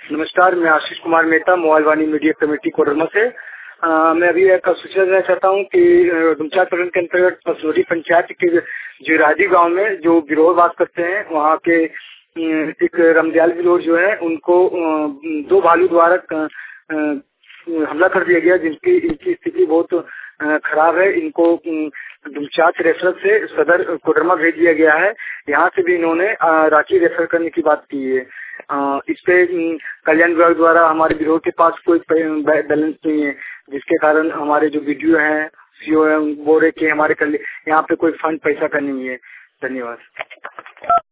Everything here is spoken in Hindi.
नमस्कार, मैं Ashish Kumar Mehta, mobile Vani media committee Koderma से। मैं अभी एक सूचना देना चाहता हूँ कि डुमचा प्रखंड के अंतर्गत पसलोरी पंचायत के जिरादी गांव में जो गिरोह बात करते हैं, वहाँ के एक रमदयाल गिरोह जो है उनको 2 भालू द्वारा हमला कर दिया गया, इनकी स्थिति बहुत खराब है। इनको डुमचाच रेफर से सदर कोडरमा भेज दिया गया है। यहाँ से भी इन्होंने रांची रेफर करने की बात की है। इस पे कल्याण विभाग द्वारा हमारे गिरोह के पास कोई बैलेंस नहीं है, जिसके कारण हमारे जो वीडियो हैं, सीओ है, बोल रहे कि हमारे यहाँ पे कोई फंड पैसा का नहीं है। धन्यवाद।